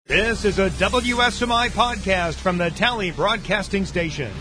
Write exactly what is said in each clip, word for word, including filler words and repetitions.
This is a W S M I podcast from the Tally Broadcasting Station.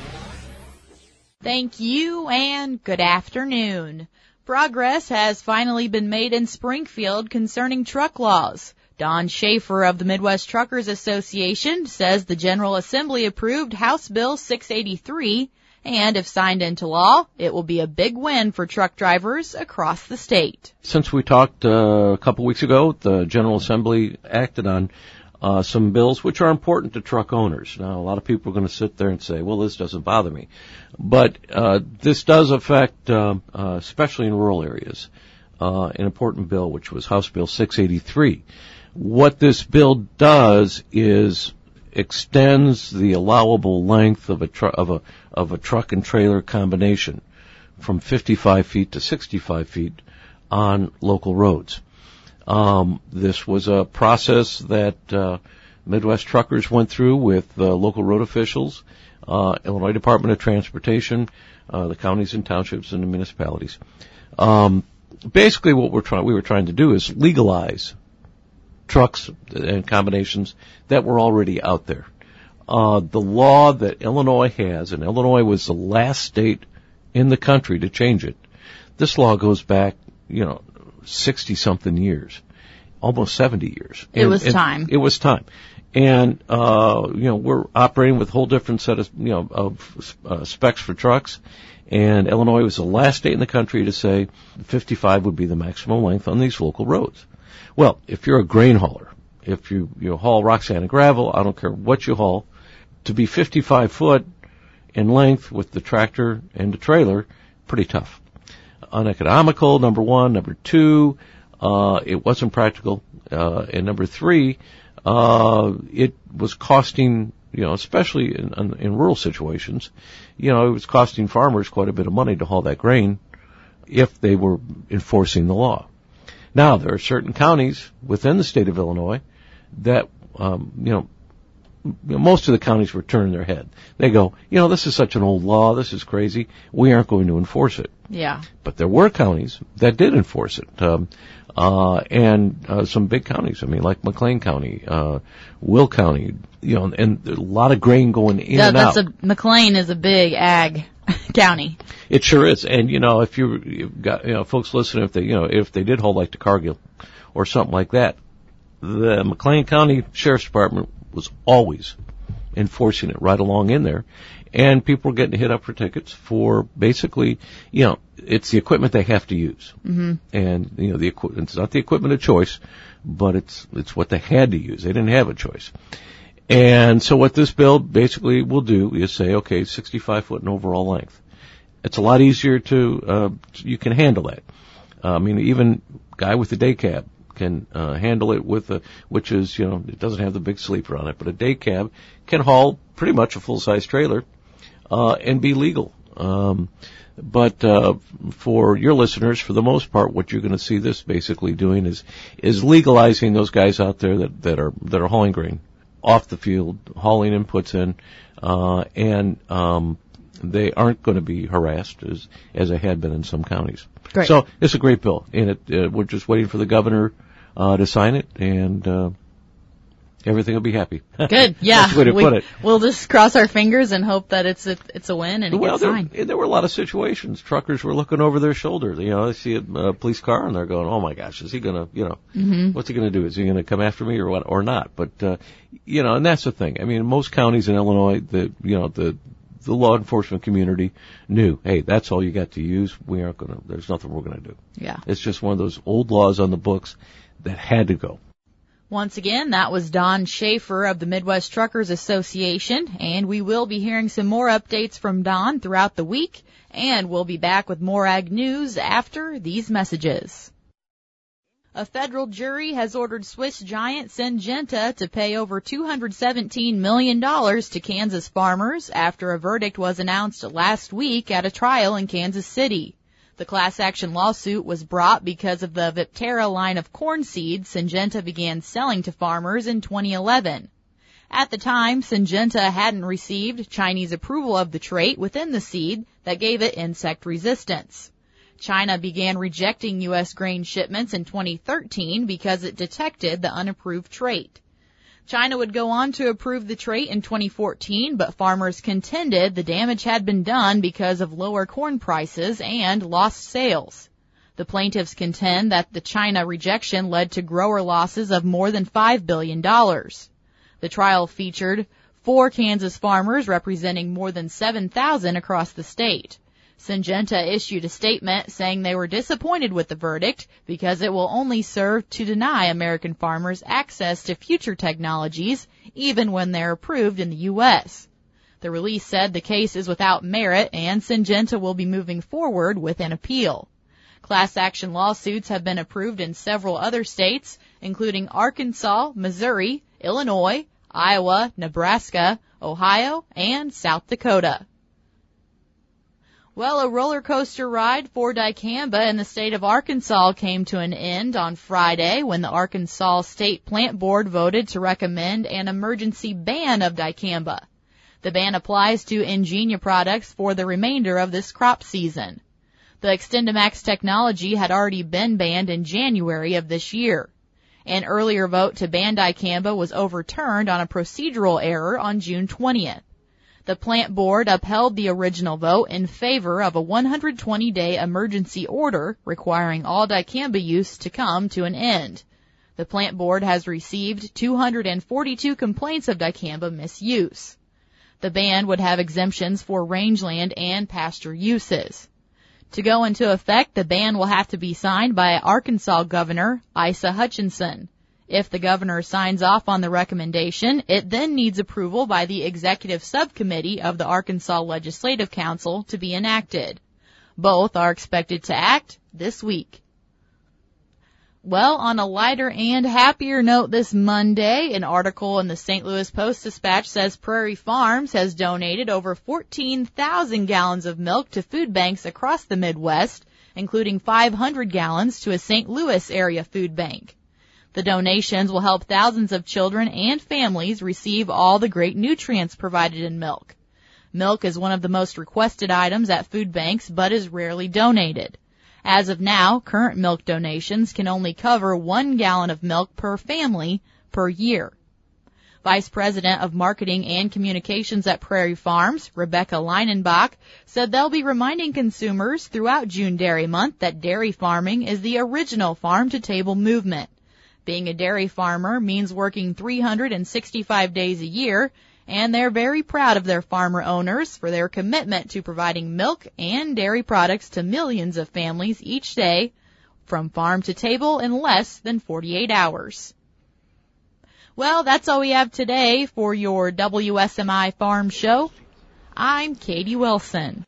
Thank you and good afternoon. Progress has finally been made in Springfield concerning truck laws. Don Schaefer of the Midwest Truckers Association says the General Assembly approved House Bill six eighty-three, and if signed into law, it will be a big win for truck drivers across the state. Since we talked uh, a couple weeks ago, the General Assembly acted on Uh, some bills which are important to truck owners. Now, a lot of people are going to sit there and say, well, this doesn't bother me. But uh, this does affect, uh, uh, especially in rural areas, uh, an important bill, which was House Bill six eighty-three. What this bill does is extends the allowable length of a, tru- of a, of a truck and trailer combination from fifty-five feet to sixty-five feet on local roads. Um, this was a process that uh, Midwest truckers went through with uh, local road officials, uh, Illinois Department of Transportation, uh, the counties and townships and the municipalities. Um, basically, what we're trying we were trying to do is legalize trucks and combinations that were already out there. Uh, the law that Illinois has, and Illinois was the last state in the country to change it. This law goes back, you know, sixty-something years, almost seventy years. It and, was and time. It was time. And, uh, you know, we're operating with a whole different set of, you know, of uh, specs for trucks. And Illinois was the last state in the country to say fifty-five would be the maximum length on these local roads. Well, if you're a grain hauler, if you, you haul rock, sand, and gravel, I don't care what you haul, to be fifty-five foot in length with the tractor and the trailer, pretty tough. Uneconomical, number one. Number two, uh, it wasn't practical. Uh, and number three, uh, it was costing, you know, especially in, in, in rural situations, you know, it was costing farmers quite a bit of money to haul that grain if they were enforcing the law. Now, there are certain counties within the state of Illinois that, um, you know, most of the counties were turning their head. They go, you know, this is such an old law, this is crazy, we aren't going to enforce it. Yeah. But there were counties that did enforce it. Um, uh, and, uh, some big counties, I mean, like McLean County, uh, Will County, you know, and a lot of grain going in that, and that's out. A, McLean is a big ag county. It sure is. And, you know, if you, you've got, you know, folks listening, if they, you know, if they did hold like to Cargill or something like that, the McLean County Sheriff's Department was always enforcing it right along in there. And people were getting hit up for tickets for basically, you know, it's the equipment they have to use. Mm-hmm. And, you know, the equipment, it's not the equipment of choice, but it's, it's what they had to use. They didn't have a choice. And so what this bill basically will do is say, okay, sixty-five foot in overall length. It's a lot easier to, uh, you can handle that. Uh, I mean, even guy with a day cab can uh, handle it with a, which is, you know, it doesn't have the big sleeper on it, but a day cab can haul pretty much a full-size trailer uh, and be legal. Um, but uh, for your listeners, for the most part, what you're going to see this basically doing is is legalizing those guys out there that, that are that are hauling grain off the field, hauling inputs in, uh, and um, they aren't going to be harassed as as they had been in some counties. Great. So it's a great bill, and it, uh, we're just waiting for the governor uh, to sign it, and uh, everything will be happy. Good, yeah. That's the way to we, put it. We'll just cross our fingers and hope that it's a it's a win and it Well, gets there, signed. there were a lot of situations. Truckers were looking over their shoulder. You know, they see a uh, police car and they're going, "Oh my gosh, is he going to, you know, mm-hmm. what's he going to do? Is he going to come after me or what, or not?" But uh, you know, and that's the thing. I mean, most counties in Illinois, the you know the the law enforcement community knew, hey, that's all you got to use. We aren't going to. There's nothing we're going to do. Yeah. It's just one of those old laws on the books that had to go. Once again, that was Don Schaefer of the Midwest Truckers Association, and we will be hearing some more updates from Don throughout the week, and we'll be back with more ag news after these messages. A federal jury has ordered Swiss giant Syngenta to pay over two hundred seventeen million dollars to Kansas farmers after a verdict was announced last week at a trial in Kansas City. The class action lawsuit was brought because of the Viptera line of corn seeds Syngenta began selling to farmers in twenty eleven. At the time, Syngenta hadn't received Chinese approval of the trait within the seed that gave it insect resistance. China began rejecting U S grain shipments in twenty thirteen because it detected the unapproved trait. China would go on to approve the trait in twenty fourteen, but farmers contended the damage had been done because of lower corn prices and lost sales. The plaintiffs contend that the China rejection led to grower losses of more than five billion dollars. The trial featured four Kansas farmers representing more than seven thousand across the state. Syngenta issued a statement saying they were disappointed with the verdict because it will only serve to deny American farmers access to future technologies, even when they're approved in the U S. The release said the case is without merit and Syngenta will be moving forward with an appeal. Class action lawsuits have been approved in several other states, including Arkansas, Missouri, Illinois, Iowa, Nebraska, Ohio, and South Dakota. Well, a roller coaster ride for dicamba in the state of Arkansas came to an end on Friday when the Arkansas State Plant Board voted to recommend an emergency ban of dicamba. The ban applies to Ingenia products for the remainder of this crop season. The XtendiMax technology had already been banned in January of this year. An earlier vote to ban dicamba was overturned on a procedural error on June twentieth. The plant board upheld the original vote in favor of a one hundred twenty day emergency order requiring all dicamba use to come to an end. The plant board has received two hundred forty-two complaints of dicamba misuse. The ban would have exemptions for rangeland and pasture uses. To go into effect, the ban will have to be signed by Arkansas Governor Asa Hutchinson. If the governor signs off on the recommendation, it then needs approval by the executive subcommittee of the Arkansas Legislative Council to be enacted. Both are expected to act this week. Well, on a lighter and happier note this Monday, an article in the Saint Louis Post-Dispatch says Prairie Farms has donated over fourteen thousand gallons of milk to food banks across the Midwest, including five hundred gallons to a Saint Louis area food bank. The donations will help thousands of children and families receive all the great nutrients provided in milk. Milk is one of the most requested items at food banks, but is rarely donated. As of now, current milk donations can only cover one gallon of milk per family per year. Vice President of Marketing and Communications at Prairie Farms, Rebecca Leinenbach, said they'll be reminding consumers throughout June Dairy Month that dairy farming is the original farm-to-table movement. Being a dairy farmer means working three hundred sixty-five days a year, and they're very proud of their farmer owners for their commitment to providing milk and dairy products to millions of families each day, from farm to table in less than forty-eight hours. Well, that's all we have today for your W S M I Farm Show. I'm Katie Wilson.